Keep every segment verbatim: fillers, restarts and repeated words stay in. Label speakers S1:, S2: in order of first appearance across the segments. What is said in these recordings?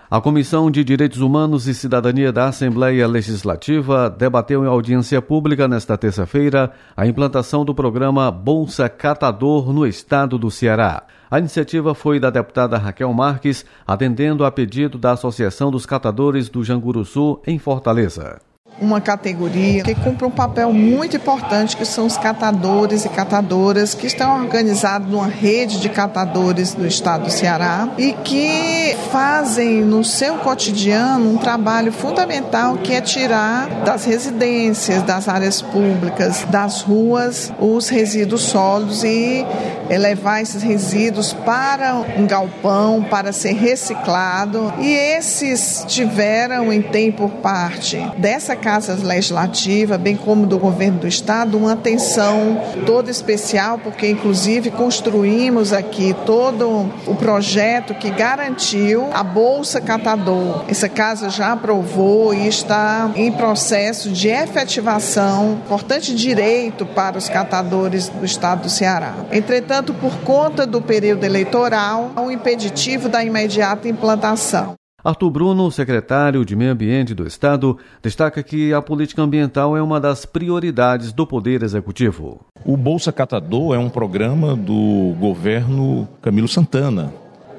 S1: A Comissão de Direitos Humanos e Cidadania da Assembleia Legislativa debateu em audiência pública nesta terça-feira a implantação do programa Bolsa Catador no estado do Ceará. A iniciativa foi da deputada Raquel Marques, atendendo a pedido da Associação dos Catadores do Janguruçu, em Fortaleza.
S2: Uma categoria que cumpre um papel muito importante, que são os catadores e catadoras, que estão organizados numa rede de catadores do estado do Ceará e que fazem no seu cotidiano um trabalho fundamental, que é tirar das residências, das áreas públicas, das ruas, os resíduos sólidos e levar esses resíduos para um galpão para ser reciclado. E esses tiveram em tempo por parte dessa Casa Legislativa, bem como do governo do estado, uma atenção toda especial, porque inclusive construímos aqui todo o projeto que garantiu a Bolsa Catador. Essa casa já aprovou e está em processo de efetivação, importante direito para os catadores do estado do Ceará. Entretanto, por conta do período eleitoral, há um impeditivo da imediata implantação.
S1: Arthur Bruno, secretário de Meio Ambiente do Estado, destaca que a política ambiental é uma das prioridades do Poder Executivo.
S3: O Bolsa Catador é um programa do governo Camilo Santana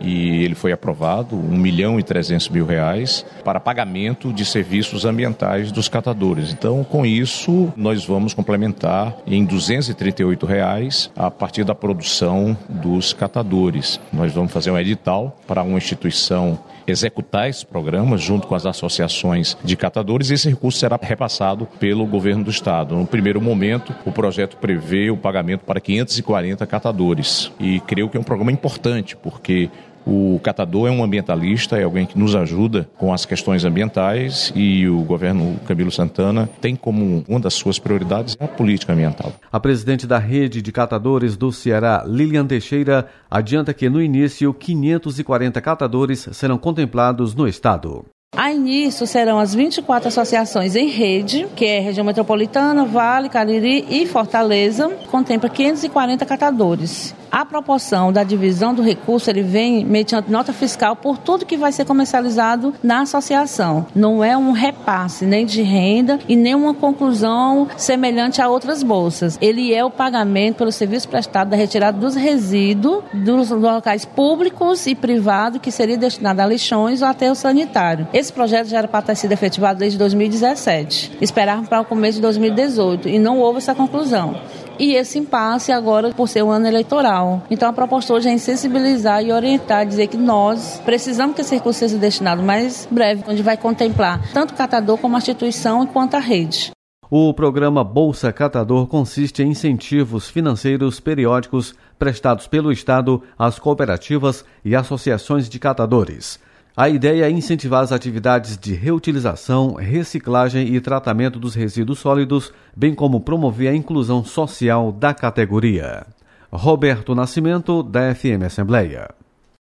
S3: e ele foi aprovado, um milhão e trezentos mil reais, para pagamento de serviços ambientais dos catadores. Então, com isso, nós vamos complementar em duzentos e trinta e oito reais a partir da produção dos catadores. Nós vamos fazer um edital para uma instituição executar esse programa junto com as associações de catadores e esse recurso será repassado pelo governo do estado. No primeiro momento, o projeto prevê o pagamento para quinhentos e quarenta catadores e creio que é um programa importante porque o catador é um ambientalista, é alguém que nos ajuda com as questões ambientais e o governo Camilo Santana tem como uma das suas prioridades a política ambiental.
S1: A presidente da Rede de Catadores do Ceará, Lilian Teixeira, adianta que no início quinhentos e quarenta catadores serão contemplados no estado.
S4: A início serão as vinte e quatro associações em rede, que é região metropolitana, Vale, Cariri e Fortaleza, contempla quinhentos e quarenta catadores. A proporção da divisão do recurso, ele vem mediante nota fiscal por tudo que vai ser comercializado na associação. Não é um repasse nem de renda e nem uma conclusão semelhante a outras bolsas. Ele é o pagamento pelo serviço prestado da retirada dos resíduos dos locais públicos e privados que seria destinado a lixões ou aterro sanitário. Esse projeto já era para ter sido efetivado desde dois mil e dezessete. Esperávamos para o começo de dois mil e dezoito e não houve essa conclusão. E esse impasse agora por ser um ano eleitoral. Então a proposta hoje é sensibilizar e orientar, dizer que nós precisamos que esse recurso seja destinado mais breve, onde vai contemplar tanto o catador como a instituição quanto a rede.
S1: O programa Bolsa Catador consiste em incentivos financeiros periódicos prestados pelo Estado às cooperativas e associações de catadores. A ideia é incentivar as atividades de reutilização, reciclagem e tratamento dos resíduos sólidos, bem como promover a inclusão social da categoria. Roberto Nascimento, da F M Assembleia.